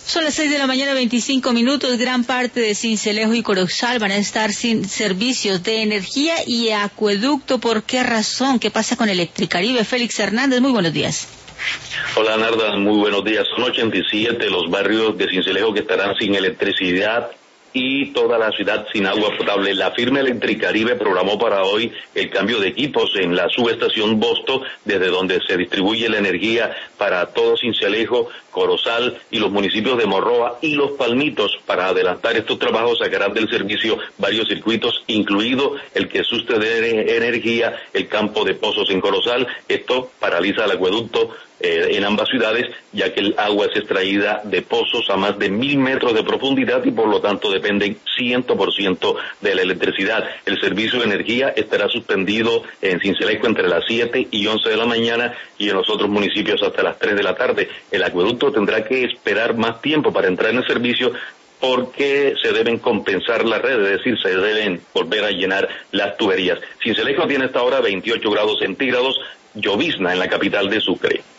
Son las 6 de la mañana, 25 minutos. Gran parte de Sincelejo y Corozal van a estar sin servicios de energía y acueducto. ¿Por qué razón? ¿Qué pasa con Electricaribe? Félix Hernández, muy buenos días. Hola Narda, muy buenos días. Son 87 los barrios de Sincelejo que estarán sin electricidad y toda la ciudad sin agua potable. La firma Electricaribe programó para hoy el cambio de equipos en la subestación Bosto, desde donde se distribuye la energía para todo Sincelejo, Corozal y los municipios de Morroa y Los Palmitos. Para adelantar estos trabajos sacarán del servicio varios circuitos, incluido el que suste de energía el campo de Pozos en Corozal. Esto paraliza el acueducto en ambas ciudades, ya que el agua es extraída de pozos a más de 1000 metros de profundidad y por lo tanto dependen 100% de la electricidad. El servicio de energía estará suspendido en Sincelejo entre las 7 y 11 de la mañana y en los otros municipios hasta las 3 de la tarde. El acueducto tendrá que esperar más tiempo para entrar en el servicio porque se deben compensar las redes, es decir, se deben volver a llenar las tuberías. Sincelejo tiene hasta ahora 28 grados centígrados, llovizna en la capital de Sucre.